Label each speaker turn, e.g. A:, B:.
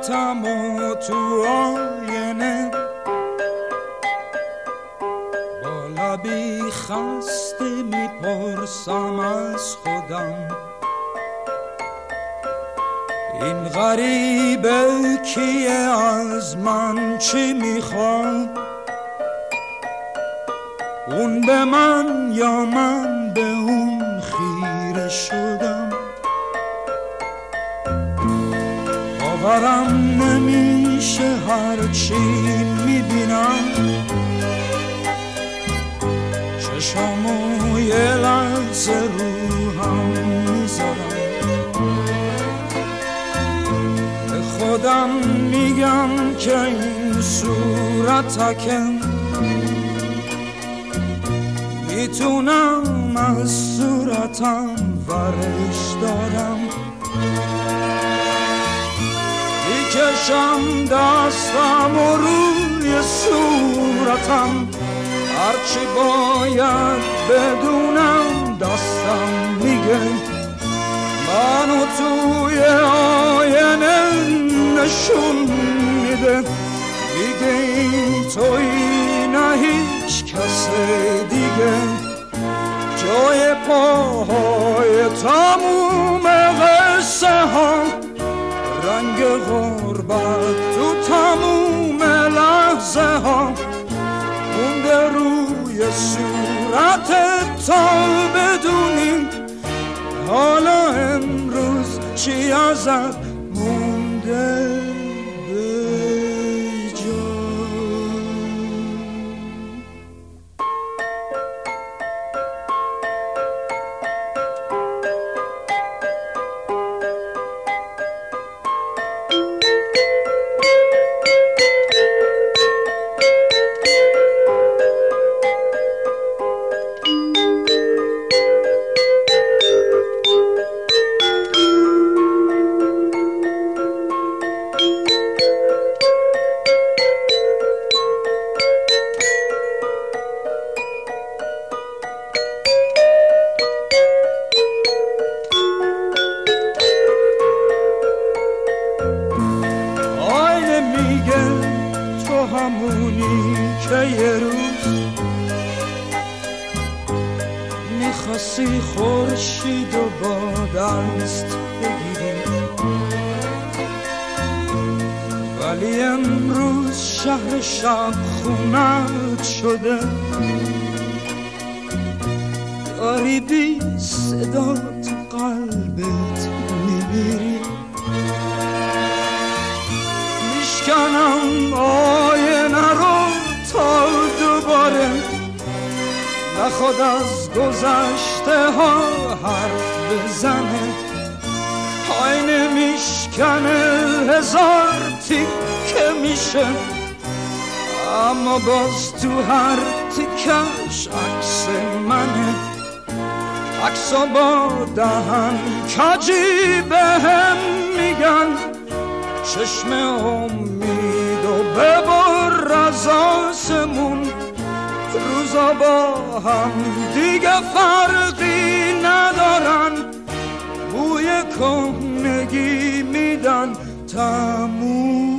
A: صورتم و تو آینه با لبی خسته میپرسم از خودم این غریبه کیه، از من چی میخواد؟ اون به من یا من به اون خیره شدم. باورم نمیشه هرچی میبینم، چشامو یه لحظه رو هم میذارم، به خودم میگم که این صورتکم میتونم از صورتم ورش دارم، میکشم دستم و روی صورتم، هرچی باید بدونم دستم میگه منو توی آینه نشون میده، میگه این تویی نه هیچ کس دیگه، جای پاهای تموم قصه ها، رنگ غربت تو تموم لحظه ها، مونده روی صورتت تا بدونی حالا امروز چی ازت مونده. همونی که یه روز میخواستی خورشید و با دست بگیری، ولی امروز شهر شب خونت شده، داری بی صدا تو قلبت میمیری، میشکنم آینه رو تا دوباره نخواد از گذشته ها حرف بزنه، آینه میشکنه هزار تیکه میشه، اما باز تو هر تیکش عکس منه، عکسا با دهن کجی بهم میگن چشم امید و ببر از آسمون، روزا با هم دیگه فرقی ندارن، بوی کهنگی میدن تموم.